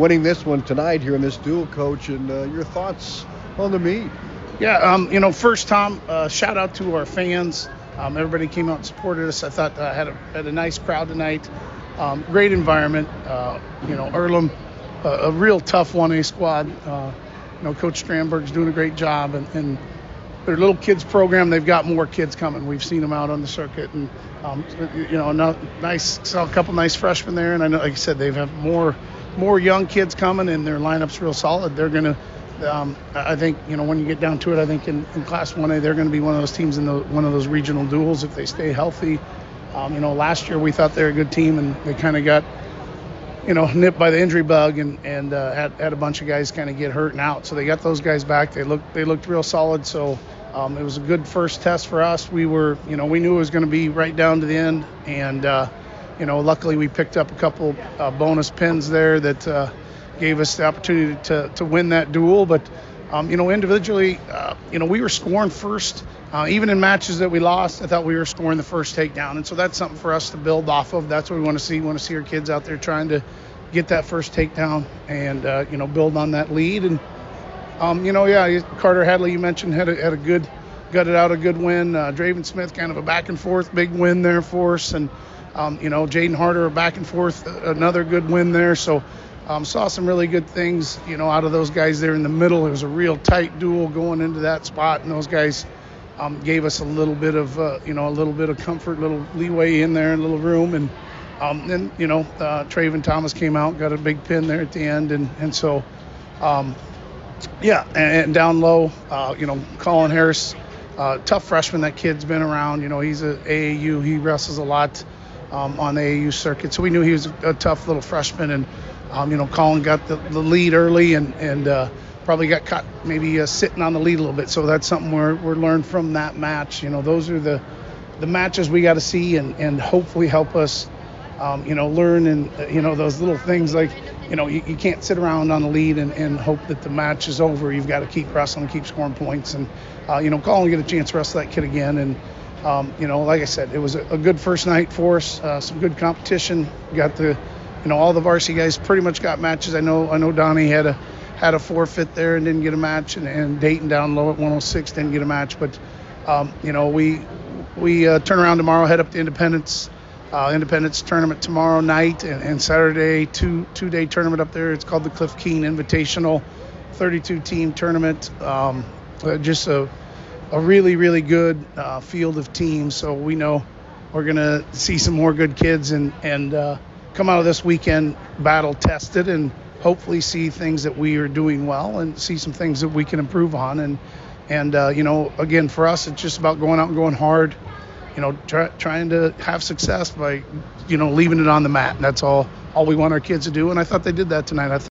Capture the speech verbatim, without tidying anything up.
winning this one tonight here in this duel, Coach, and uh, your thoughts on the meet. Yeah, um, you know, first, Tom, uh, shout out to our fans. Um, everybody came out and supported us. I thought I uh, had, a, had a nice crowd tonight. Um, great environment. Uh, you know, Earlham, uh, a real tough one A squad. Uh, you know, Coach Strandberg's doing a great job, and, and their little kids program, they've got more kids coming. We've seen them out on the circuit, and um, you know, no, nice, saw a couple nice freshmen there, and I know, like I said, they've have more, more young kids coming, and their lineup's real solid. They're gonna, um, I think, you know, when you get down to it, I think in, in Class one A, they're going to be one of those teams in the, one of those regional duels if they stay healthy. Um, you know, last year we thought they were a good team, and they kind of got, you know, nipped by the injury bug, and and uh, had had a bunch of guys kind of get hurt and out. So they got those guys back. They looked they looked real solid. So um, it was a good first test for us. We were, you know, we knew it was going to be right down to the end, and uh, you know, luckily we picked up a couple uh, bonus pins there that uh, gave us the opportunity to to win that duel. But um, you know, individually, uh, you know, we were scoring first. Uh, even in matches that we lost, I thought we were scoring the first takedown. And so that's something for us to build off of. That's what we want to see. We want to see our kids out there trying to get that first takedown and, uh, you know, build on that lead. And, um, you know, yeah, Carter Hadley, you mentioned, had a, had a good, gutted out a good win. Uh, Draven Smith, kind of a back and forth, big win there for us. And, um, you know, Jaden Harder, a back and forth, another good win there. So um, saw some really good things, you know, out of those guys there in the middle. It was a real tight duel going into that spot, and those guys Um, gave us a little bit of, uh, you know, a little bit of comfort, a little leeway in there, a little room. And um, then, you know, uh, Traven Thomas came out, got a big pin there at the end. And, and so, um, yeah, and, and down low, uh, you know, Colin Harris, uh, tough freshman. That kid's been around. You know, he's a A A U. He wrestles a lot um, on the A A U circuit. So we knew he was a, a tough little freshman. And, um, you know, Colin got the, the lead early and, and uh, probably got caught maybe uh, sitting on the lead a little bit. So that's something we're, we're learned from that match. You know, those are the the matches we got to see and, and hopefully help us, um, you know, learn and, uh, you know, those little things like, you know, you, you can't sit around on the lead and, and hope that the match is over. You've got to keep wrestling, keep scoring points. And, uh, you know, Colin get a chance to wrestle that kid again. And, um, you know, like I said, it was a, a good first night for us, uh, some good competition. Got the, you know, all the varsity guys pretty much got matches. I know, I know Donnie had a, had a forfeit there and didn't get a match, and, and Dayton down low at one oh six didn't get a match. But, um, you know, we we uh, turn around tomorrow, head up to Independence, uh, Independence tournament tomorrow night, and, and Saturday, two, two-day tournament up there. It's called the Cliff Keen Invitational, thirty-two team tournament. Um, uh, just a, a really, really good uh, field of teams. So we know we're going to see some more good kids and, and uh, come out of this weekend battle tested and hopefully see things that we are doing well and see some things that we can improve on. And, and uh, you know, again, for us, it's just about going out and going hard, you know, try, trying to have success by, you know, leaving it on the mat. And that's all, all we want our kids to do. And I thought they did that tonight. I